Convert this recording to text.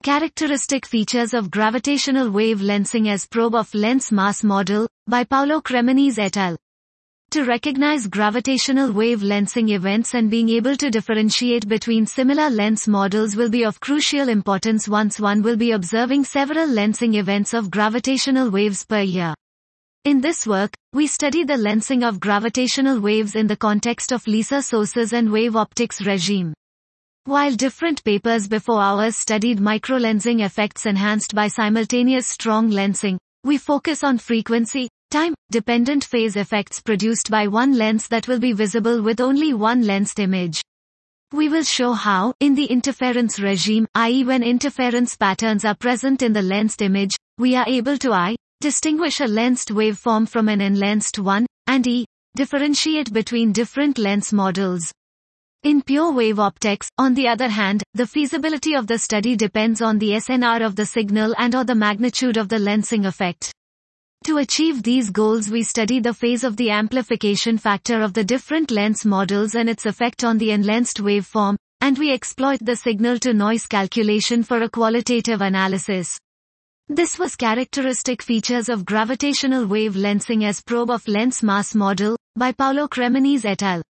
Characteristic features of gravitational wave lensing as probe of lens mass model, by Paolo Cremonese et al. To recognize gravitational wave lensing events and being able to differentiate between similar lens models will be of crucial importance once one will be observing several lensing events of gravitational waves per year. In this work, we study the lensing of gravitational waves in the context of laser sources and wave optics regime. While different papers before ours studied microlensing effects enhanced by simultaneous strong lensing, we focus on frequency, time-dependent phase effects produced by one lens that will be visible with only one lensed image. We will show how, in the interference regime, i.e. when interference patterns are present in the lensed image, we are able to distinguish a lensed waveform from an unlensed one, and differentiate between different lens models. In pure wave optics, on the other hand, the feasibility of the study depends on the SNR of the signal and/or the magnitude of the lensing effect. To achieve these goals, we study the phase of the amplification factor of the different lens models and its effect on the unlensed waveform, and we exploit the signal-to-noise calculation for a qualitative analysis. This was Characteristic Features of Gravitational Wave Lensing as Probe of Lens Mass Model, by Paolo Cremonese et al.